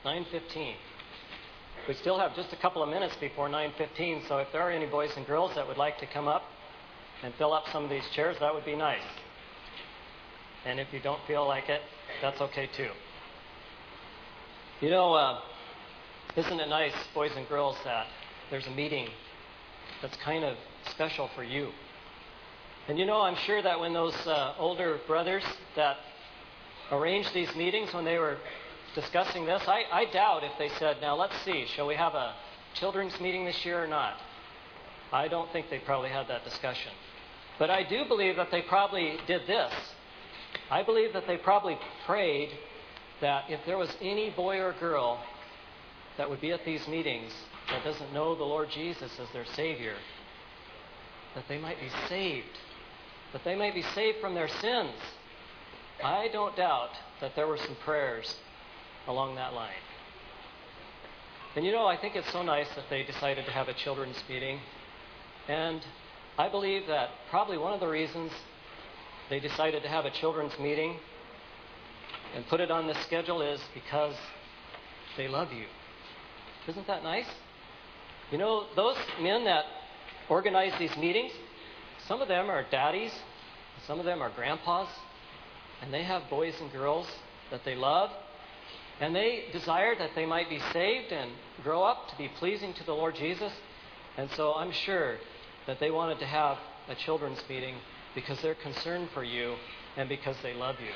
9:15. We still have just a couple of minutes before 9:15, so if there are any boys and girls that would like to come up and fill up some of these chairs, that would be nice. And if you don't feel like it, that's okay too. You know, isn't it nice, boys and girls, that there's a meeting that's kind of special for you? And you know, I'm sure that when those older brothers that arranged these meetings, when they were discussing this, I doubt if they said, now let's see, shall we have a children's meeting this year or not? I don't think they probably had that discussion. But I do believe that they probably did this. I believe that they probably prayed that if there was any boy or girl that would be at these meetings that doesn't know the Lord Jesus as their Savior, that they might be saved, that they might be saved from their sins. I don't doubt that there were some prayers along that line. And you know, I think it's so nice that they decided to have a children's meeting. And I believe that probably one of the reasons they decided to have a children's meeting and put it on this schedule is because they love you. Isn't that nice? You know, those men that organize these meetings, some of them are daddies, some of them are grandpas, and they have boys and girls that they love, and they desire that they might be saved and grow up to be pleasing to the Lord Jesus. And so I'm sure that they wanted to have a children's meeting because they're concerned for you and because they love you.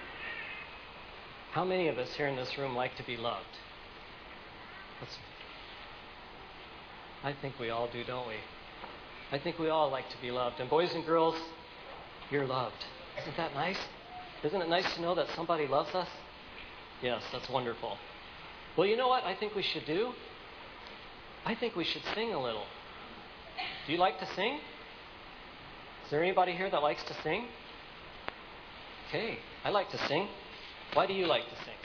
How many of us here in this room like to be loved? I think we all do, don't we? I think we all like to be loved. And boys and girls, you're loved. Isn't that nice? Isn't it nice to know that somebody loves us? Yes, that's wonderful. Well, you know what I think we should do? I think we should sing a little. Do you like to sing? Is there anybody here that likes to sing? Okay, I like to sing. Why do you like to sing?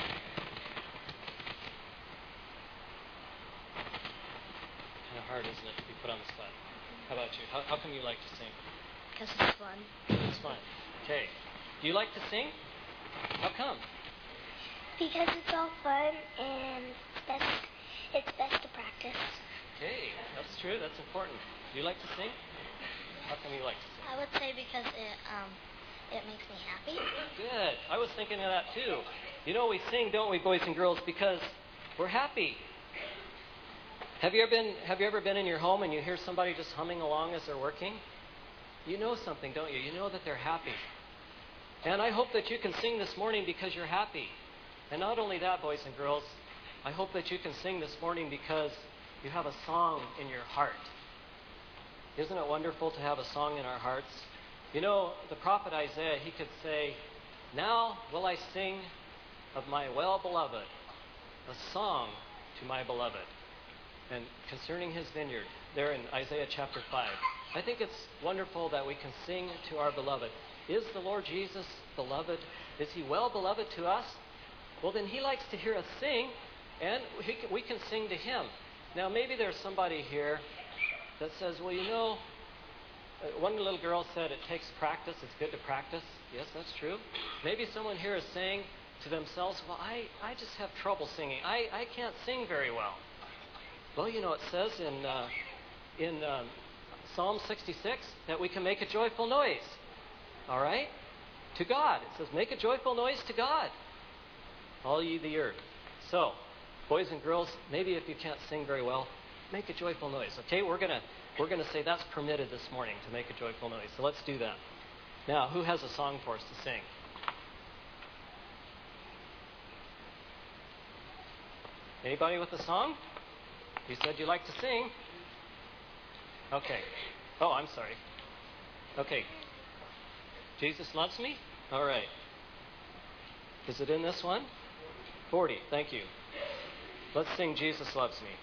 Kind of hard, isn't it, to be put on the spot? How about you? How come you like to sing? Because it's fun. It's fun. Okay. Do you like to sing? How come? Because it's all fun and it's best to practice. Okay, that's true. That's important. Do you like to sing? How come you like to sing? I would say because it makes me happy. Good. I was thinking of that too. You know, we sing, don't we, boys and girls, because we're happy. Have you ever been in your home and you hear somebody just humming along as they're working? You know something, don't you? You know that they're happy. And I hope that you can sing this morning because you're happy. And not only that, boys and girls, I hope that you can sing this morning because you have a song in your heart. Isn't it wonderful to have a song in our hearts? You know, the prophet Isaiah, he could say, now will I sing of my well-beloved, a song to my beloved. And concerning his vineyard, there in Isaiah chapter 5, I think it's wonderful that we can sing to our beloved. Is the Lord Jesus beloved? Is he well beloved to us? Well, then he likes to hear us sing, and we can sing to him. Now, maybe there's somebody here that says, well, you know, one little girl said it takes practice. It's good to practice. Yes, that's true. Maybe someone here is saying to themselves, well, I just have trouble singing. I can't sing very well. Well, you know, it says in Psalm 66 that we can make a joyful noise. All right? To God. It says, make a joyful noise to God, all ye the earth. So, boys and girls, maybe if you can't sing very well, make a joyful noise. Okay? We're gonna say that's permitted this morning to make a joyful noise. So let's do that. Now, who has a song for us to sing? Anybody with a song? You said you like to sing. Okay. Oh, I'm sorry. Okay. Jesus loves me? All right. Is it in this one? 40. Thank you. Let's sing Jesus Loves Me.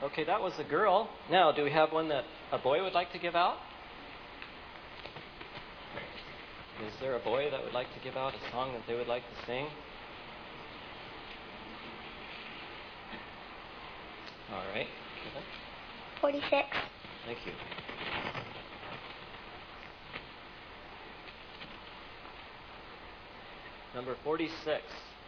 Okay, that was a girl. Now, do we have one that a boy would like to give out? Is there a boy that would like to give out a song that they would like to sing? All right. 46. Thank you. Number 46.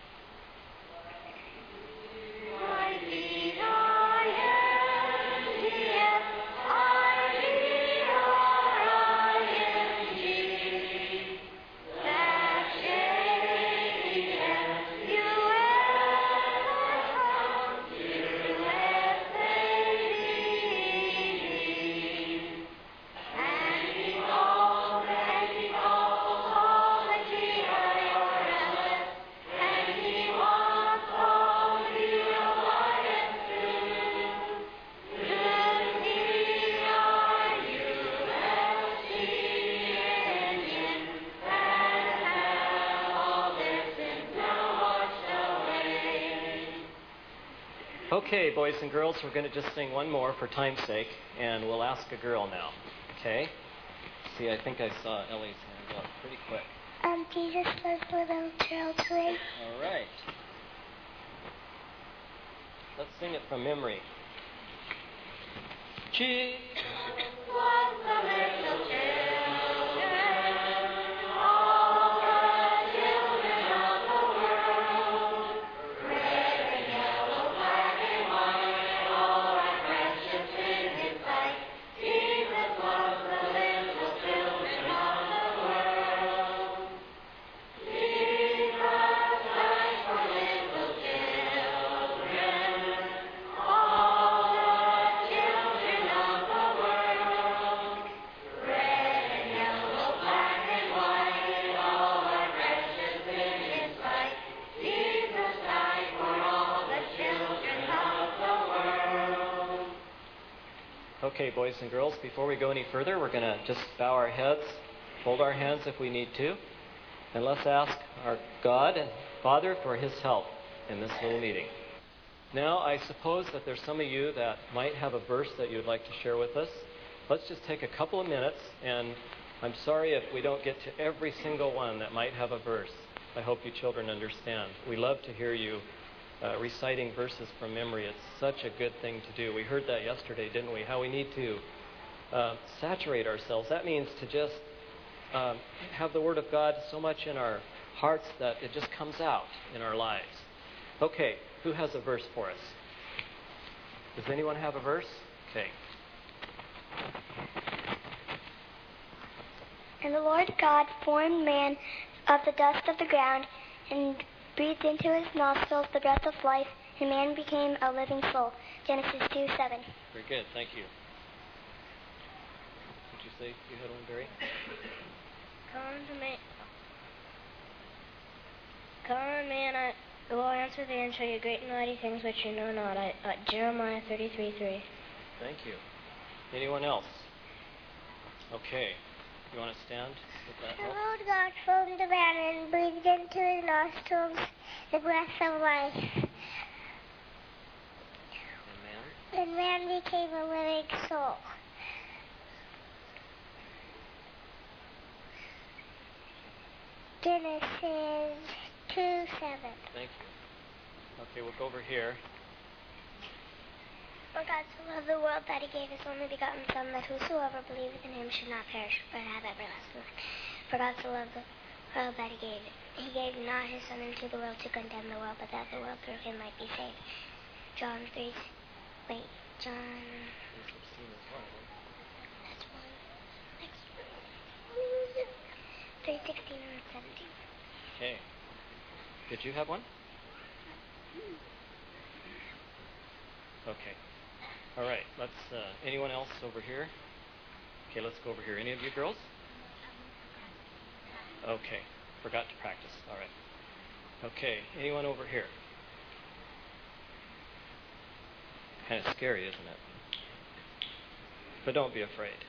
Okay, boys and girls, we're going to just sing one more for time's sake, and we'll ask a girl now. Okay? See, I think I saw Ellie's hand up pretty quick. Jesus loves little children. All right. Let's sing it from memory. Jesus loves the little children, all the children of the world. Red and yellow, black and white, all are precious in His sight. Jesus loves the little children of the world. Jesus died for little children, all the children of the world. Red and yellow, black and white, all are precious in His sight. Jesus died for all the children of the world. Okay, boys and girls, before we go any further, we're going to just bow our heads, fold our hands if we need to, and let's ask our God and Father for His help in this little meeting. Now, I suppose that there's some of you that might have a verse that you'd like to share with us. Let's just take a couple of minutes, and I'm sorry if we don't get to every single one that might have a verse. I hope you children understand. We love to hear you reciting verses from memory. It's such a good thing to do. We heard that yesterday, didn't we? How we need to saturate ourselves. That means to just have the Word of God so much in our hearts that it just comes out in our lives. Okay, who has a verse for us? Does anyone have a verse? Okay. And the Lord God formed man of the dust of the ground and breathed into his nostrils the breath of life, and man became a living soul. Genesis 2:7. Very good, thank you. Did you say you had one, Barry? Come on, man, I will answer thee and show you great and mighty things which you know not. Jeremiah 33:3. Thank you. Anyone else? Okay. You want to stand? With that The help? Lord God formed the man and breathed into his nostrils the breath of life, And man? and man became a living soul. Genesis 2:7. Thank you. Okay, we'll go over here. For God so loved the world that He gave His only begotten Son, that whosoever believeth in Him should not perish, but have everlasting life. For God so loved the world that He gave not His Son into the world to condemn the world, but that the world through Him might be saved. John 3. Wait, John. That's one. Next one. 3:16 and 17. Okay. Did you have one? Okay. All right. Let's. Anyone else over here? Okay, let's go over here. Any of you girls? Okay. Forgot to practice. All right. Okay. Anyone over here? Kind of scary, isn't it? But don't be afraid.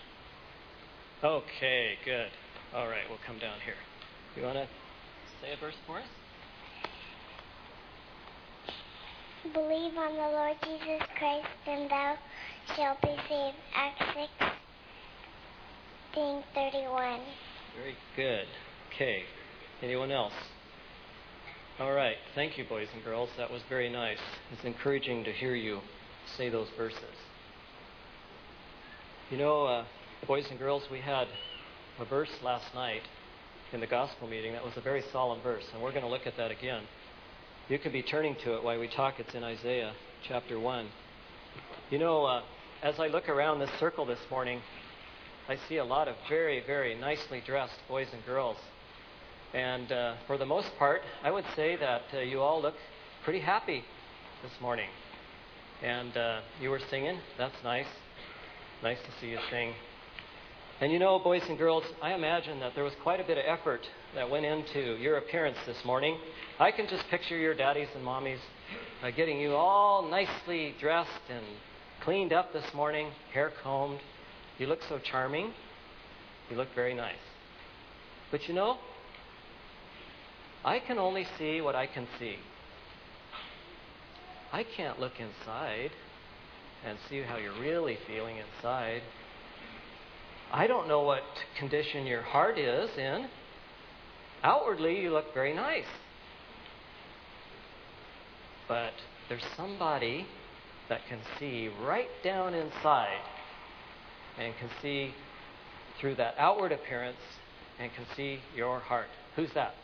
Okay. Good. All right. We'll come down here. You want to say a verse for us? Believe on the Lord Jesus Christ, and thou shalt be saved. Acts 16:31. Very good. Okay. Anyone else? All right. Thank you, boys and girls. That was very nice. It's encouraging to hear you say those verses. You know, boys and girls, we had a verse last night in the gospel meeting that was a very solemn verse, and we're going to look at that again. You can be turning to it while we talk. It's in Isaiah chapter 1. You know, as I look around this circle this morning, I see a lot of very, very nicely dressed boys and girls. And for the most part, I would say that you all look pretty happy this morning. And you were singing. That's nice. Nice to see you sing. And you know, boys and girls, I imagine that there was quite a bit of effort that went into your appearance this morning. I can just picture your daddies and mommies getting you all nicely dressed and cleaned up this morning, hair combed. You look so charming. You look very nice. But you know, I can only see what I can see. I can't look inside and see how you're really feeling inside. I don't know what condition your heart is in. Outwardly, you look very nice. But there's somebody that can see right down inside and can see through that outward appearance and can see your heart. Who's that?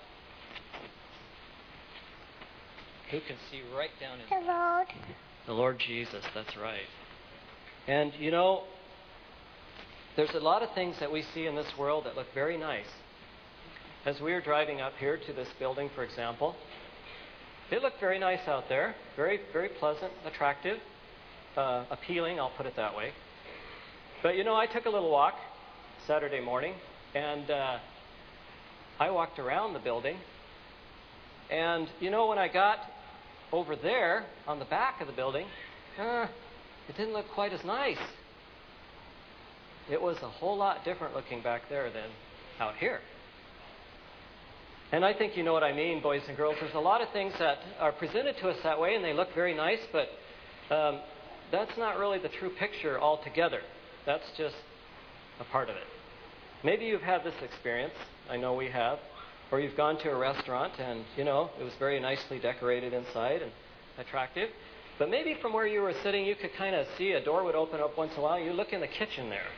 Who can see right down inside? The Lord. The Lord Jesus, that's right. And you know, there's a lot of things that we see in this world that look very nice. As we were driving up here to this building, for example, it looked very nice out there. Very, very pleasant, attractive, appealing, I'll put it that way. But you know, I took a little walk Saturday morning, and I walked around the building. And you know, when I got over there on the back of the building, it didn't look quite as nice. It was a whole lot different looking back there than out here. And I think you know what I mean, boys and girls. There's a lot of things that are presented to us that way, and they look very nice, but that's not really the true picture altogether. That's just a part of it. Maybe you've had this experience. I know we have. Or you've gone to a restaurant and, you know, it was very nicely decorated inside and attractive. But maybe from where you were sitting, you could kind of see a door would open up once in a while. You look in the kitchen there.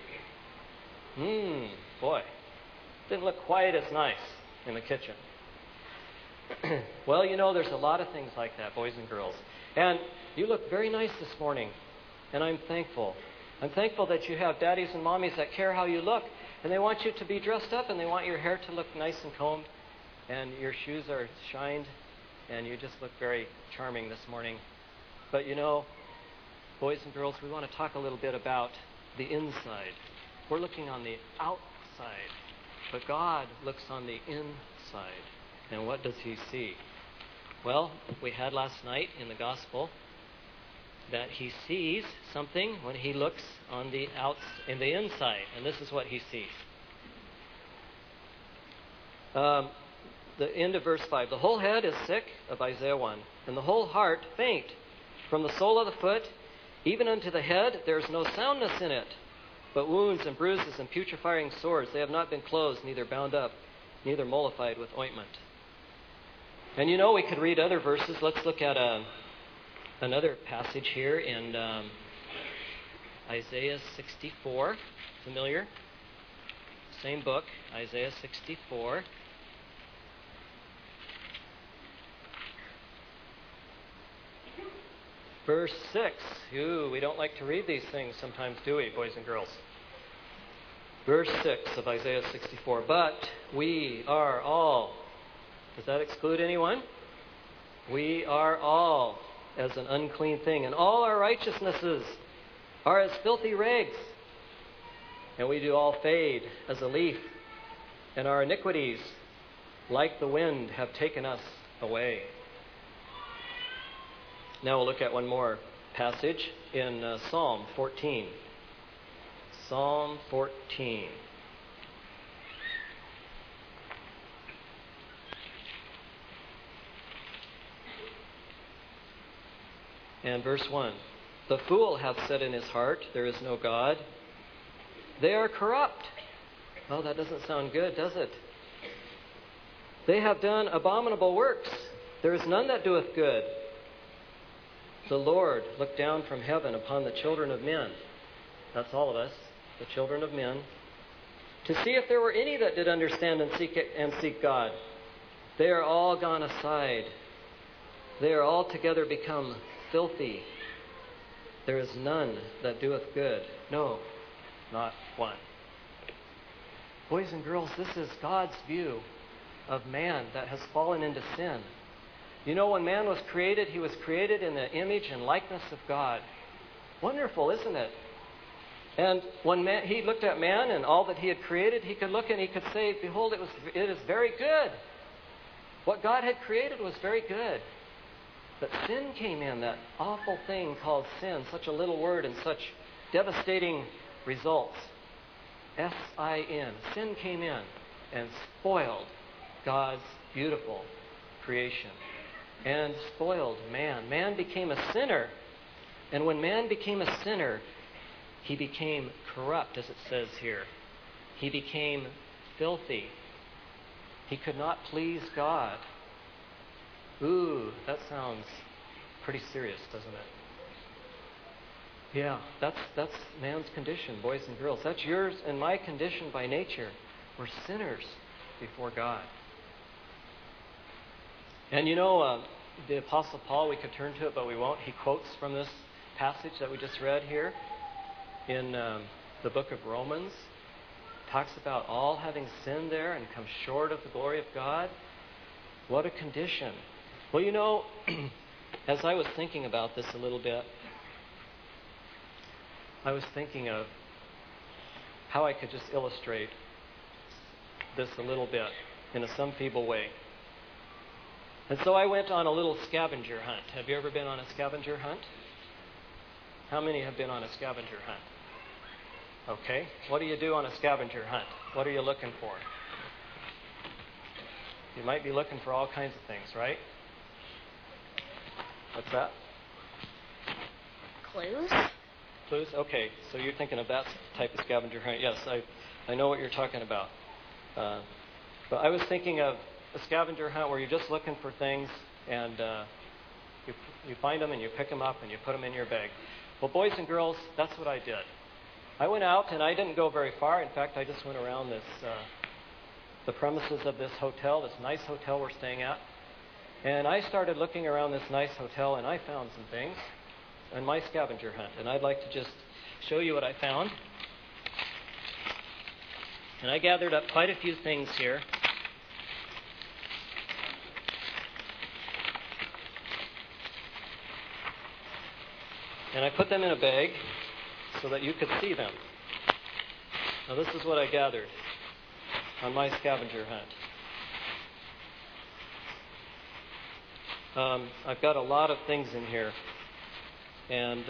Boy, didn't look quite as nice in the kitchen. Well, you know, there's a lot of things like that, boys and girls. And you look very nice this morning, and I'm thankful. I'm thankful that you have daddies and mommies that care how you look, and they want you to be dressed up, and they want your hair to look nice and combed, and your shoes are shined, and you just look very charming this morning. But you know, boys and girls, we want to talk a little bit about the inside. We're looking on the outside, but God looks on the inside. And what does He see? Well, we had last night in the gospel that He sees something when He looks on the in the inside, and this is what He sees. The end of verse 5. The whole head is sick, of Isaiah 1, and the whole heart faint. From the sole of the foot, even unto the head, there is no soundness in it, but wounds and bruises and putrefying sores. They have not been closed, neither bound up, neither mollified with ointment. And you know, we could read other verses. Let's look at another passage here in Isaiah 64. Familiar? Same book, Isaiah 64. Verse 6. Ooh, we don't like to read these things sometimes, do we, boys and girls? Verse 6 of Isaiah 64. But we are all. Does that exclude anyone? We are all as an unclean thing, and all our righteousnesses are as filthy rags. And we do all fade as a leaf, and our iniquities, like the wind, have taken us away. Now we'll look at one more passage in Psalm 14. Psalm 14. And verse 1. The fool hath said in his heart, there is no God. They are corrupt. Well, that doesn't sound good, does it? They have done abominable works. There is none that doeth good. The Lord looked down from heaven upon the children of men. That's all of us, the children of men, to see if there were any that did understand and seek God. They are all gone aside. They are altogether become filthy. There is none that doeth good. No, not one. Boys and girls, this is God's view of man that has fallen into sin. You know, when man was created, he was created in the image and likeness of God. Wonderful, isn't it? And when he looked at man and all that he had created, he could look and he could say, behold, it is very good. What God had created was very good. But sin came in, that awful thing called sin, such a little word and such devastating results. S-I-N. Sin came in and spoiled God's beautiful creation and spoiled man. Man became a sinner. And when man became a sinner, he became corrupt, as it says here. He became filthy. He could not please God. Ooh, that sounds pretty serious, doesn't it? Yeah, that's man's condition, boys and girls. That's yours and my condition by nature. We're sinners before God. And you know, the Apostle Paul, we could turn to it, but we won't. He quotes from this passage that we just read here in the book of Romans. Talks about all having sinned there and come short of the glory of God. What a condition. Well, you know, as I was thinking about this a little bit, I was thinking of how I could just illustrate this a little bit in some feeble way. And so I went on a little scavenger hunt. Have you ever been on a scavenger hunt? How many have been on a scavenger hunt? Okay. What do you do on a scavenger hunt? What are you looking for? You might be looking for all kinds of things, right? What's that? Clues? Clues? Okay. So you're thinking of that type of scavenger hunt. Yes, I know what you're talking about. But I was thinking of a scavenger hunt where you're just looking for things and you find them and you pick them up and you put them in your bag. Well, boys and girls, that's what I did. I went out and I didn't go very far. In fact, I just went around the premises of this hotel, this nice hotel we're staying at. And I started looking around this nice hotel and I found some things in my scavenger hunt. And I'd like to just show you what I found. And I gathered up quite a few things here. And I put them in a bag so that you could see them. Now this is what I gathered on my scavenger hunt. I've got a lot of things in here. And,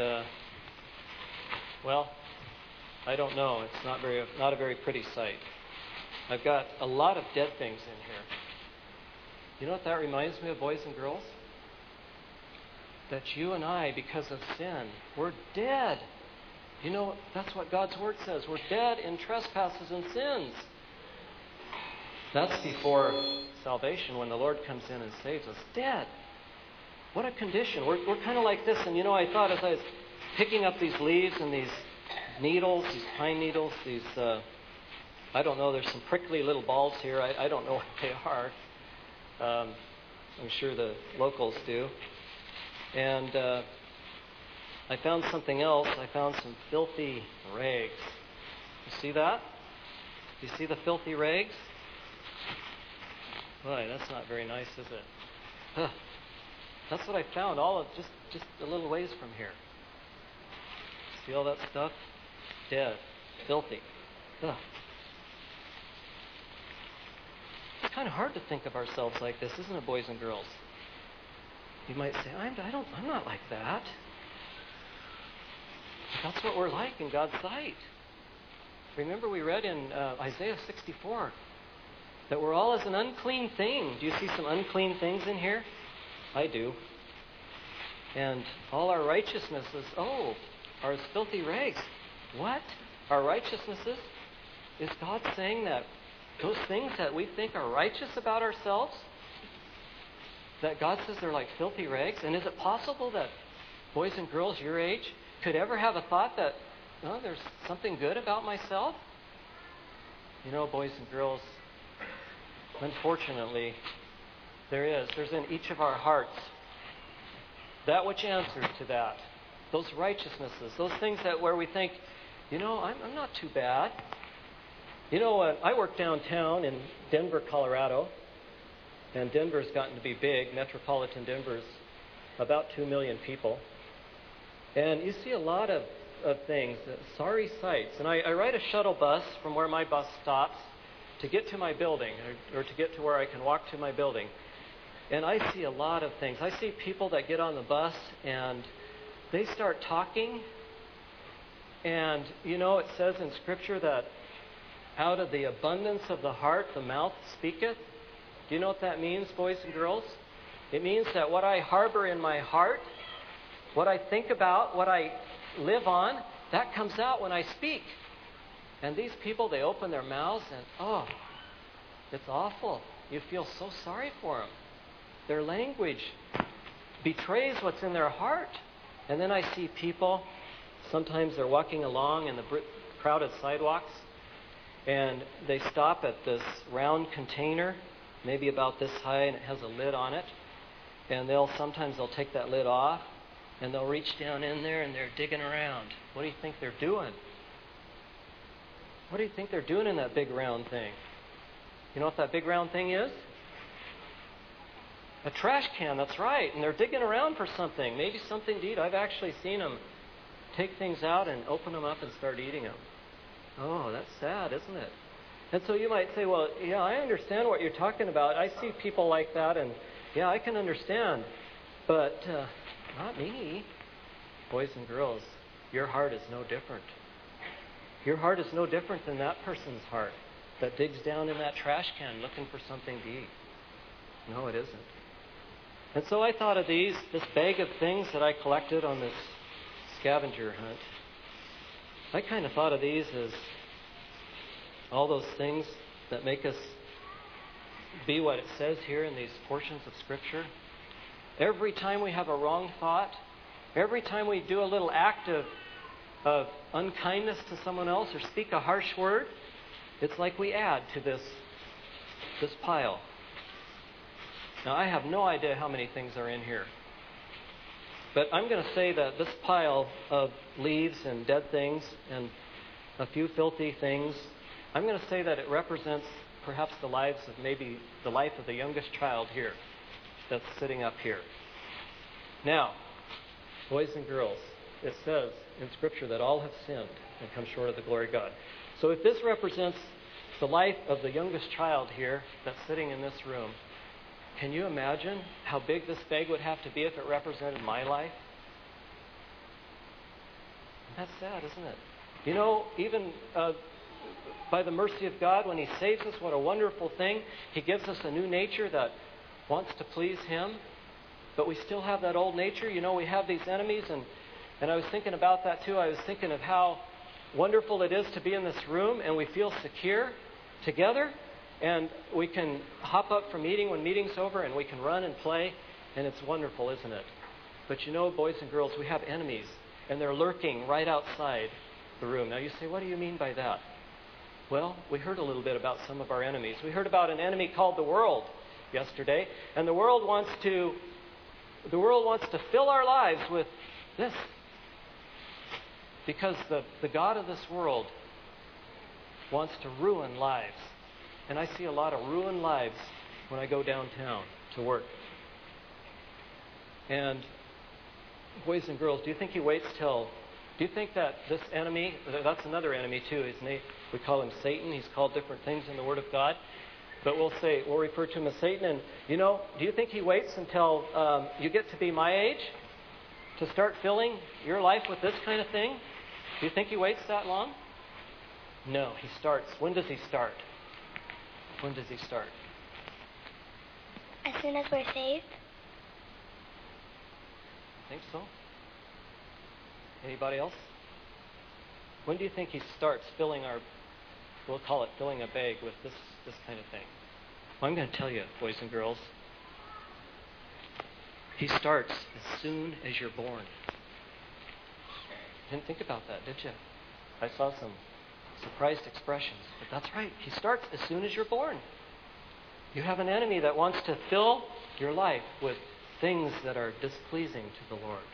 well, I don't know. It's not a very pretty sight. I've got a lot of dead things in here. You know what that reminds me of, boys and girls? That you and I, because of sin, we're dead. You know, that's what God's Word says. We're dead in trespasses and sins. That's before salvation, when the Lord comes in and saves us. Dead. What a condition. We're kind of like this. And you know, I thought as I was picking up these leaves and these needles, these pine needles, these, I don't know, there's some prickly little balls here. I don't know what they are. I'm sure the locals do. And I found something else. I found some filthy rags. You see that? You see the filthy rags? Boy, that's not very nice, is it? Huh. That's what I found, all of just a little ways from here. See all that stuff? Dead. Filthy. Ugh. It's kind of hard to think of ourselves like this, isn't it, boys and girls? You might say, I'm not like that. That's what we're like in God's sight. Remember we read in Isaiah 64 that we're all as an unclean thing. Do you see some unclean things in here? I do. And all our righteousnesses, are as filthy rags. What? Our righteousnesses? Is God saying that those things that we think are righteous about ourselves, that God says they're like filthy rags? And is it possible that boys and girls your age could ever have a thought that, no, there's something good about myself? You know, boys and girls, unfortunately, there's in each of our hearts that which answers to that. Those righteousnesses, those things that where we think, you know, I'm not too bad. You know, I work downtown in Denver, Colorado, and Denver's gotten to be big. Metropolitan Denver's about 2 million people. And you see a lot of things, sorry sights. And I ride a shuttle bus from where my bus stops to get to my building, or to get to where I can walk to my building. And I see a lot of things. I see people that get on the bus and they start talking. And, you know, it says in Scripture that out of the abundance of the heart, the mouth speaketh. Do you know what that means, boys and girls? It means that what I harbor in my heart, what I think about, what I live on, that comes out when I speak. And these people, they open their mouths and, it's awful. You feel so sorry for them. Their language betrays what's in their heart. And then I see people, sometimes they're walking along in the crowded sidewalks, and they stop at this round container, maybe about this high, and it has a lid on it. And sometimes they'll take that lid off, and they'll reach down in there, and they're digging around. What do you think they're doing? What do you think they're doing in that big round thing? You know what that big round thing is? A trash can, that's right. And they're digging around for something, maybe something to eat. I've actually seen them take things out and open them up and start eating them. Oh, that's sad, isn't it? And so you might say, well, yeah, I understand what you're talking about. I see people like that, and yeah, I can understand. But not me. Boys and girls, your heart is no different. Your heart is no different than that person's heart that digs down in that trash can looking for something to eat. No, it isn't. And so I thought of this bag of things that I collected on this scavenger hunt. I kind of thought of these as all those things that make us be what it says here in these portions of Scripture. Every time we have a wrong thought, every time we do a little act of unkindness to someone else or speak a harsh word, it's like we add to this pile. Now, I have no idea how many things are in here. But I'm going to say that this pile of leaves and dead things and a few filthy things, I'm going to say that it represents perhaps the life of the youngest child here that's sitting up here. Now, boys and girls, it says in Scripture that all have sinned and come short of the glory of God. So if this represents the life of the youngest child here that's sitting in this room, can you imagine how big this bag would have to be if it represented my life? That's sad, isn't it? You know, even by the mercy of God, when He saves us, what a wonderful thing. He gives us a new nature that wants to please Him. But we still have that old nature. You know, we have these enemies. And I was thinking about that too. I was thinking of how wonderful it is to be in this room and we feel secure together. And we can hop up from meeting when meeting's over and we can run and play. And it's wonderful, isn't it? But you know, boys and girls, we have enemies. And they're lurking right outside the room. Now you say, what do you mean by that? Well, we heard a little bit about some of our enemies. We heard about an enemy called the world yesterday. And the world wants to fill our lives with this. Because the God of this world wants to ruin lives. And I see a lot of ruined lives when I go downtown to work. And boys and girls, do you think that this enemy, that's another enemy too, isn't he? We call him Satan. He's called different things in the Word of God. But we'll refer to him as Satan. And, you know, do you think he waits until you get to be my age to start filling your life with this kind of thing? Do you think he waits that long? No, he starts. When does he start? When does he start? As soon as we're saved. Think so? Anybody else? When do you think he starts filling we'll call it filling a bag with this kind of thing? Well, I'm going to tell you, boys and girls, he starts as soon as you're born. Didn't think about that, did you? I saw some surprised expressions, but that's right. He starts as soon as you're born. You have an enemy that wants to fill your life with things that are displeasing to the Lord.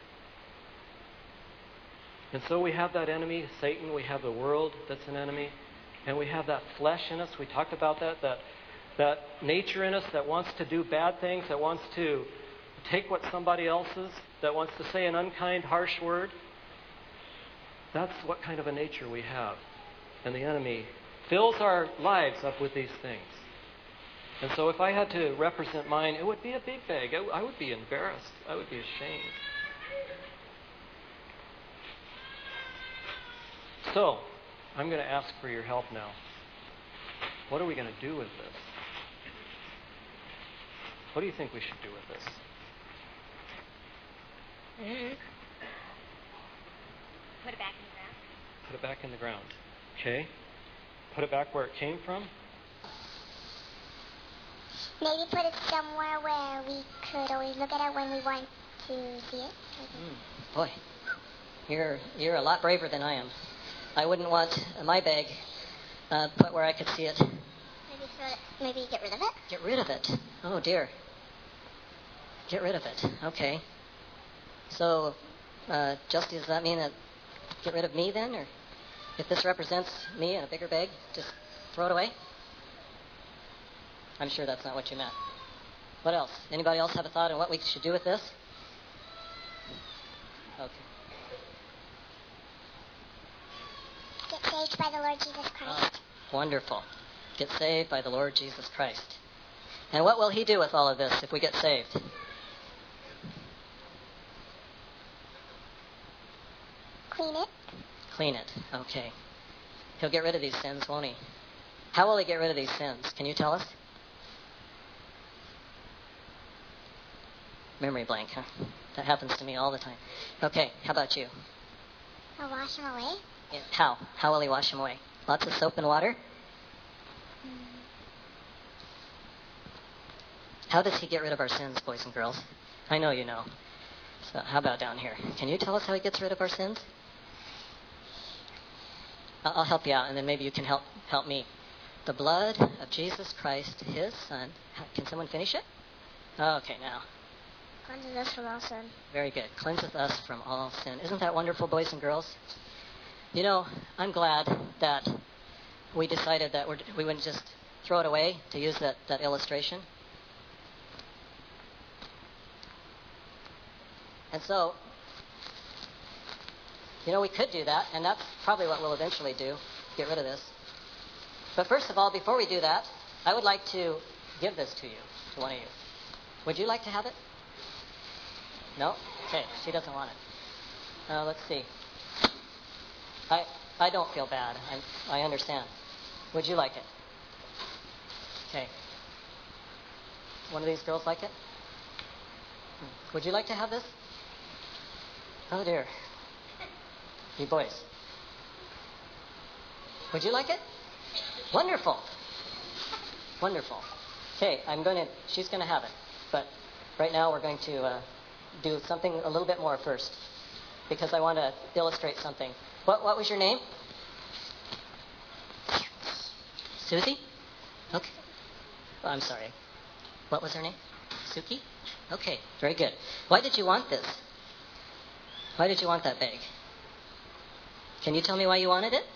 And so we have that enemy, Satan. We have the world that's an enemy. And we have that flesh in us. We talked about that nature in us that wants to do bad things, that wants to take what somebody else's, that wants to say an unkind, harsh word. That's what kind of a nature we have. And the enemy fills our lives up with these things. And so if I had to represent mine, it would be a big bag. I would be embarrassed. I would be ashamed. So, I'm going to ask for your help now. What are we going to do with this? What do you think we should do with this? Put it back in the ground. Put it back in the ground. Okay. Put it back where it came from. Maybe put it somewhere where we could always look at it when we want to see it. Boy, you're a lot braver than I am. I wouldn't want my bag put where I could see it. Maybe get rid of it? Get rid of it? Oh, dear. Get rid of it. Okay. So, Justy, does that mean that get rid of me then? Or if this represents me in a bigger bag, just throw it away? I'm sure that's not what you meant. What else? Anybody else have a thought on what we should do with this? Okay. Get saved by the Lord Jesus Christ. Wonderful. Get saved by the Lord Jesus Christ. And what will He do with all of this if we get saved? Clean it. Clean it. Okay. He'll get rid of these sins, won't He? How will He get rid of these sins? Can you tell us? Memory blank, huh? That happens to me all the time. Okay, how about you? I'll wash them away. Yeah. How? How will He wash them away? Lots of soap and water? How does He get rid of our sins, boys and girls? I know you know. So how about down here? Can you tell us how He gets rid of our sins? I'll help you out, and then maybe you can help me. The blood of Jesus Christ, His Son. Can someone finish it? Okay, now. Cleanses us from all sin. Very good. Cleanseth us from all sin. Isn't that wonderful, boys and girls? You know, I'm glad that we decided that we wouldn't just throw it away, to use that illustration. And so, you know, we could do that, and that's probably what we'll eventually do, get rid of this. But first of all, before we do that, I would like to give this to you, to one of you. Would you like to have it? No? Okay, she doesn't want it. Let's see. I don't feel bad. I understand. Would you like it? Okay. One of these girls like it? Would you like to have this? Oh, dear. You boys. Would you like it? Wonderful. Wonderful. Okay, she's going to have it. But right now we're going to do something a little bit more first, because I want to illustrate something. What was your name? Susie? Okay. Oh, I'm sorry. What was her name? Suki? Okay, very good. Why did you want this? Why did you want that bag? Can you tell me why you wanted it?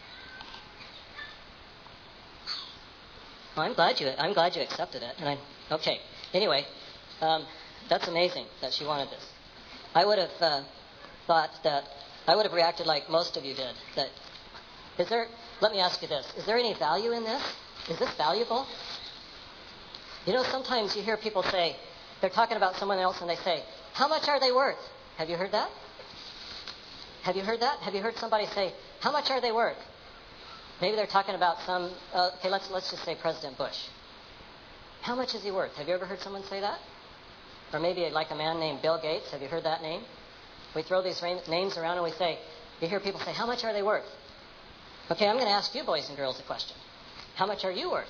Well, I'm glad you accepted it. Okay. Anyway, that's amazing that she wanted this. I would have I would have reacted like most of you did. Let me ask you this. Is there any value in this? Is this valuable? You know, sometimes you hear people say, they're talking about someone else and they say, how much are they worth? Have you heard that? Have you heard that? Have you heard somebody say, how much are they worth? Maybe they're talking about let's just say President Bush. How much is he worth? Have you ever heard someone say that? Or maybe like a man named Bill Gates. Have you heard that name? We throw these names around and we say, you hear people say, how much are they worth? Okay, I'm going to ask you boys and girls a question. How much are you worth?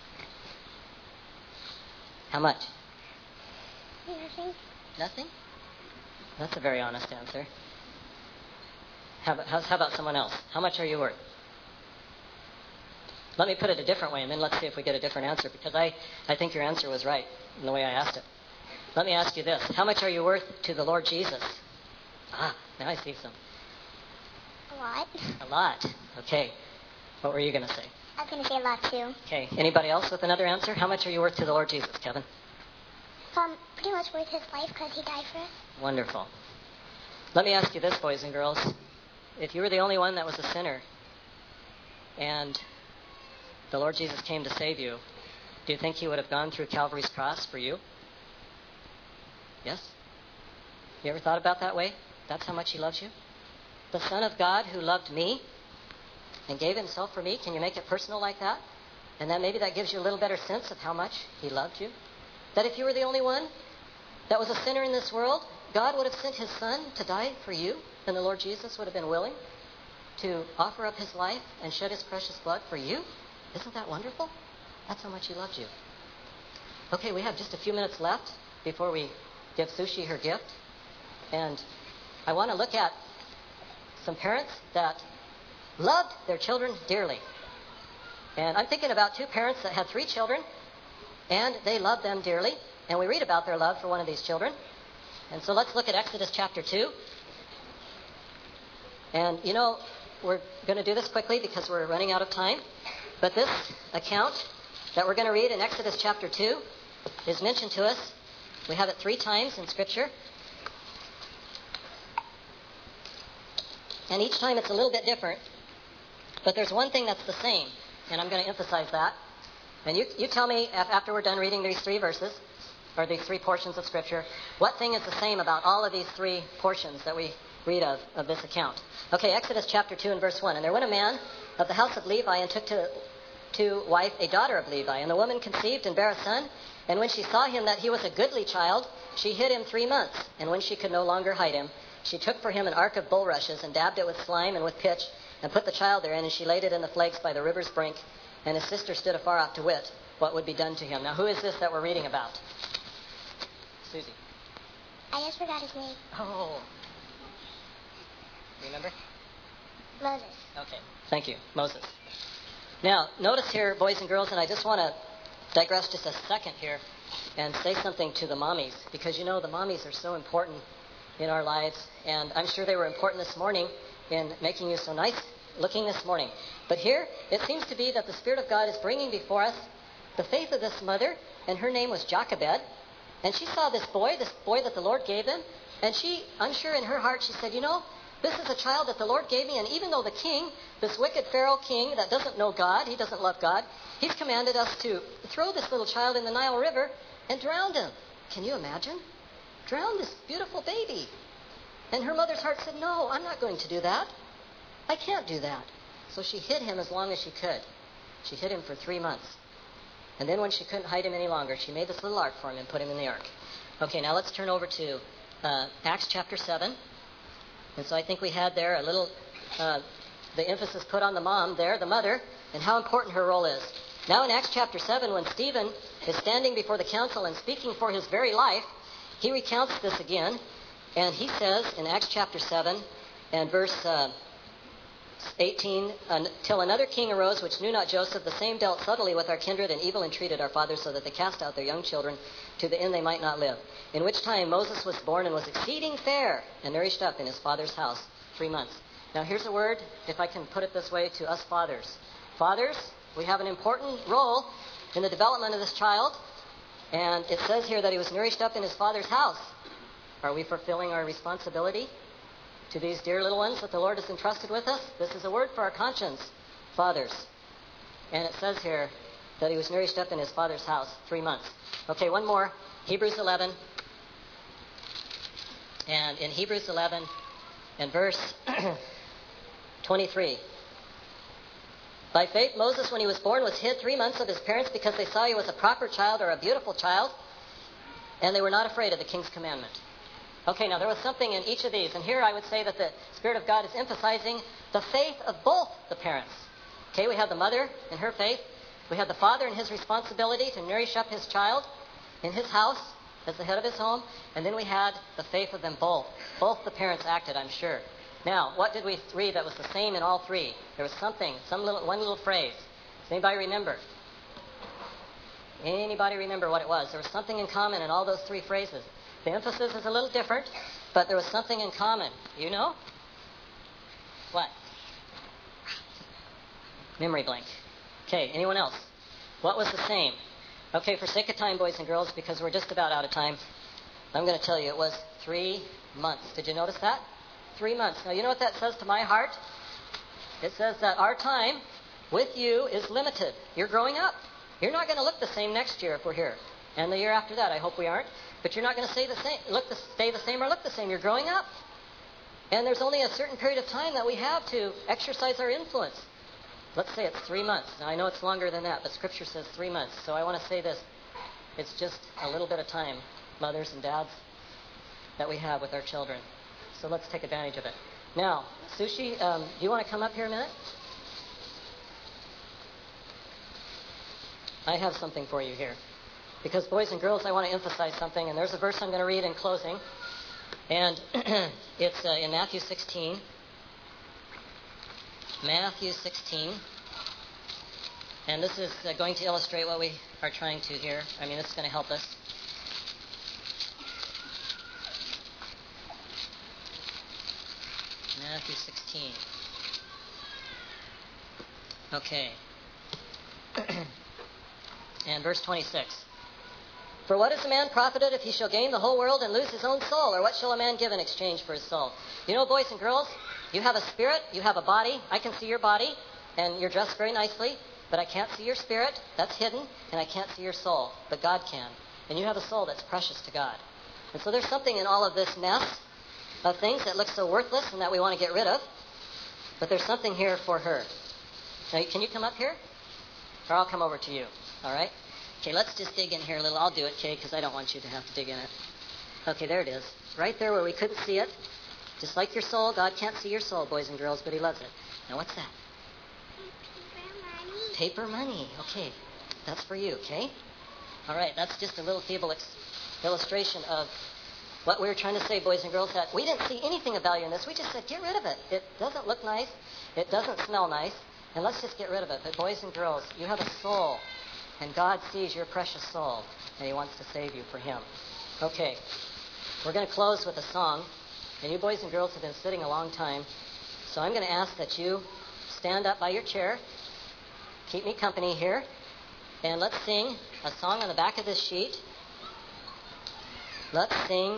How much? Nothing. Nothing? That's a very honest answer. How about someone else? How much are you worth? Let me put it a different way, and then let's see if we get a different answer, because I think your answer was right in the way I asked it. Let me ask you this. How much are you worth to the Lord Jesus? Now I see some. A lot. A lot. Okay. What were you going to say? I was going to say a lot, too. Okay. Anybody else with another answer? How much are you worth to the Lord Jesus, Kevin? Pretty much worth his life because he died for us. Wonderful. Let me ask you this, boys and girls. If you were the only one that was a sinner and the Lord Jesus came to save you, do you think he would have gone through Calvary's cross for you? Yes? You ever thought about that way? That's how much he loves you? The Son of God who loved me and gave himself for me. Can you make it personal like that? And then maybe that gives you a little better sense of how much he loved you. That if you were the only one that was a sinner in this world, God would have sent his Son to die for you, and the Lord Jesus would have been willing to offer up his life and shed his precious blood for you. Isn't that wonderful? That's how much he loved you. Okay, we have just a few minutes left before we give Sushi her gift. And I want to look at some parents that loved their children dearly. And I'm thinking about two parents that had 3 children, and they loved them dearly. And we read about their love for one of these children. And so let's look at Exodus chapter 2. And, we're going to do this quickly because we're running out of time. But this account that we're going to read in Exodus chapter 2 is mentioned to us. We have it 3 times in Scripture. And each time it's a little bit different. But there's one thing that's the same. And I'm going to emphasize that. And you tell me after we're done reading these 3 verses, or these 3 portions of Scripture, what thing is the same about all of these 3 portions that we read of this account. Okay, Exodus chapter 2 and verse 1. And there went a man of the house of Levi and took to wife a daughter of Levi. And the woman conceived and bare a son. And when she saw him that he was a goodly child, she hid him 3 months. And when she could no longer hide him, she took for him an ark of bulrushes and dabbed it with slime and with pitch and put the child therein. And she laid it in the flakes by the river's brink. And his sister stood afar off to wit what would be done to him. Now, who is this that we're reading about? Susie. I just forgot his name. Oh. Remember? Moses. Okay. Thank you. Moses. Now, notice here, boys and girls, and I just want to digress just a second here and say something to the mommies, because the mommies are so important in our lives, and I'm sure they were important this morning in making you so nice looking this morning. But here, it seems to be that the Spirit of God is bringing before us the faith of this mother, and her name was Jochebed, and she saw this boy that the Lord gave them, and I'm sure in her heart, she said, this is a child that the Lord gave me, and even though the king, this wicked Pharaoh king that doesn't know God, he doesn't love God, he's commanded us to throw this little child in the Nile River and drown him. Can you imagine? Drown this beautiful baby. And her mother's heart said, no, I'm not going to do that. I can't do that. So she hid him as long as she could. She hid him for 3 months. And then when she couldn't hide him any longer, she made this little ark for him and put him in the ark. Okay, now let's turn over to Acts chapter 7. And so I think we had there a little, the emphasis put on the mom there, the mother, and how important her role is. Now in Acts chapter 7, when Stephen is standing before the council and speaking for his very life, he recounts this again. And he says in Acts chapter 7 and verse 18, until another king arose which knew not Joseph, the same dealt subtly with our kindred and evil entreated our fathers, so that they cast out their young children to the end they might not live. In which time Moses was born and was exceeding fair and nourished up in his father's house 3 months. Now here's a word, if I can put it this way, to us fathers. Fathers, we have an important role in the development of this child. And it says here that he was nourished up in his father's house. Are we fulfilling our responsibility to these dear little ones that the Lord has entrusted with us? This is a word for our conscience, fathers. And it says here that he was nourished up in his father's house 3 months. Okay, one more. Hebrews 11. And in Hebrews 11 and verse 23. By faith, Moses, when he was born, was hid 3 months of his parents because they saw he was a proper child or a beautiful child. And they were not afraid of the king's commandment. Okay, now there was something in each of these. And here I would say that the Spirit of God is emphasizing the faith of both the parents. Okay, we have the mother in her faith. We have the father in his responsibility to nourish up his child in his house as the head of his home. And then we had the faith of them both. Both the parents acted, I'm sure. Now, what did we read that was the same in all three? There was something, one little phrase. Does anybody remember? Anybody remember what it was? There was something in common in all those three phrases. The emphasis is a little different, but there was something in common. You know? What? Memory blank. Okay, anyone else? What was the same? Okay, for sake of time, boys and girls, because we're just about out of time, I'm going to tell you it was 3 months. Did you notice that? 3 months. Now, you know what that says to my heart? It says that our time with you is limited. You're growing up. You're not going to look the same next year if we're here. And the year after that, I hope we aren't. But you're not going to stay the same or look the same. You're growing up. And there's only a certain period of time that we have to exercise our influence. Let's say it's 3 months. Now, I know it's longer than that, but Scripture says 3 months. So I want to say this. It's just a little bit of time, mothers and dads, that we have with our children. So let's take advantage of it. Now, Sushi, do you want to come up here a minute? I have something for you here. Because, boys and girls, I want to emphasize something. And there's a verse I'm going to read in closing. And it's in Matthew 16. Matthew 16. And this is going to illustrate what we are trying to here. I mean, this is going to help us. Matthew 16. Okay. And verse 26. For what is a man profited if he shall gain the whole world and lose his own soul? Or what shall a man give in exchange for his soul? You know, boys and girls, you have a spirit, you have a body. I can see your body, and you're dressed very nicely, but I can't see your spirit. That's hidden, and I can't see your soul, but God can. And you have a soul that's precious to God. And so there's something in all of this mess of things that looks so worthless and that we want to get rid of. But there's something here for her. Now, can you come up here? Or I'll come over to you. All right? Okay, let's just dig in here a little. I'll do it, Kay, because I don't want you to have to dig in it. Okay, there it is. Right there where we couldn't see it. Just like your soul, God can't see your soul, boys and girls, but He loves it. Now, what's that? Paper money. Okay, that's for you, okay? All right, that's just a little feeble illustration of what we were trying to say, boys and girls, that we didn't see anything of value in this. We just said, get rid of it. It doesn't look nice. It doesn't smell nice. And let's just get rid of it. But boys and girls, you have a soul. And God sees your precious soul. And He wants to save you for Him. Okay. We're going to close with a song. And you boys and girls have been sitting a long time. So I'm going to ask that you stand up by your chair. Keep me company here. And let's sing a song on the back of this sheet. Let's sing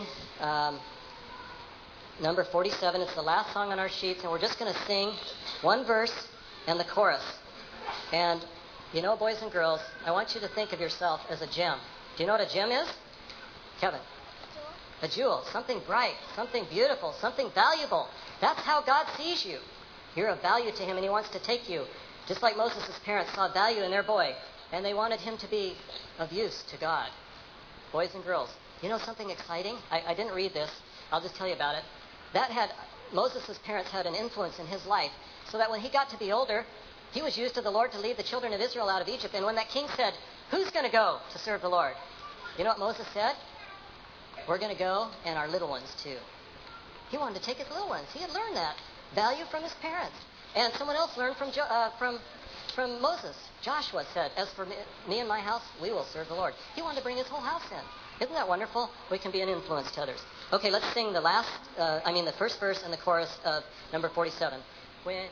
number 47. It's the last song on our sheets. And we're just going to sing one verse and the chorus. And, you know, boys and girls, I want you to think of yourself as a gem. Do you know what a gem is? Kevin. A jewel. Something bright, something beautiful, something valuable. That's how God sees you. You're of value to Him, and He wants to take you. Just like Moses' parents saw value in their boy, and they wanted him to be of use to God. Boys and girls, you know something exciting? I didn't read this. I'll just tell you about it. Moses' parents had an influence in his life, so that when he got to be older, he was used to the Lord to lead the children of Israel out of Egypt. And when that king said, who's going to go to serve the Lord? You know what Moses said? We're going to go, and our little ones too. He wanted to take his little ones. He had learned that value from his parents. And someone else learned from Moses. Joshua said, as for me and my house, we will serve the Lord. He wanted to bring his whole house in. Isn't that wonderful? We can be an influence to others. Okay, let's sing the first verse and the chorus of number 47. When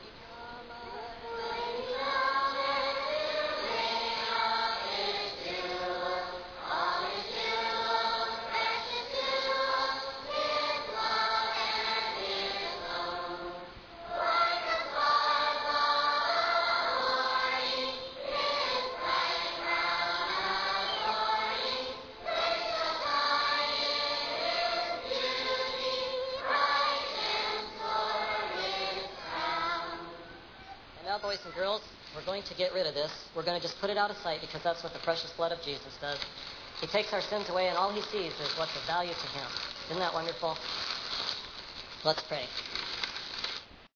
boys and girls, we're going to get rid of this. We're going to just put it out of sight because that's what the precious blood of Jesus does. He takes our sins away, and all he sees is what's of value to him. Isn't that wonderful? Let's pray.